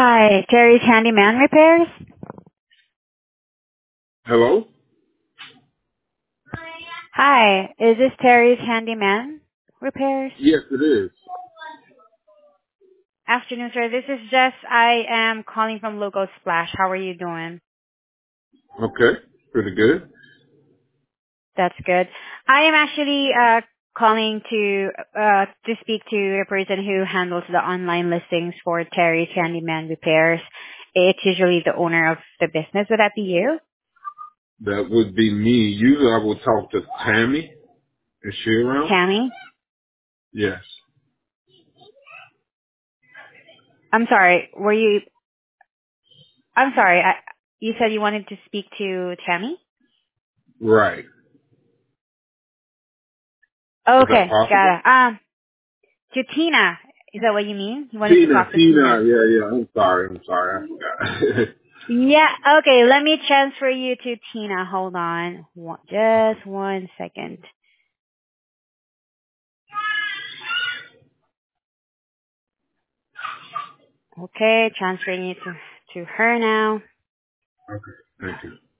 Hi, Terry's Handyman Repairs. Hello? Hi, is this Terry's Handyman Repairs? Yes, it is. Afternoon, sir. This is Jess. I am calling from Logo Splash. How are you doing? Okay, pretty good. That's good. I am actually calling to speak to a person who handles the online listings for Terry's Handyman Repairs. It's usually the owner of the business. Would that be you? That would be me. Usually I will talk to Tammy. Is she around? Tammy? Yes. I'm sorry. I'm sorry. You said you wanted to speak to Tammy? Right. Is that Okay, possible? got it. To Tina. Is that what you mean? You wanted to Tina, talk to Tina. Tina. Yeah. I'm sorry. I forgot. Yeah, okay, let me transfer you to Tina. Hold on. Just 1 second. Okay, transferring you to her now. Okay, thank you.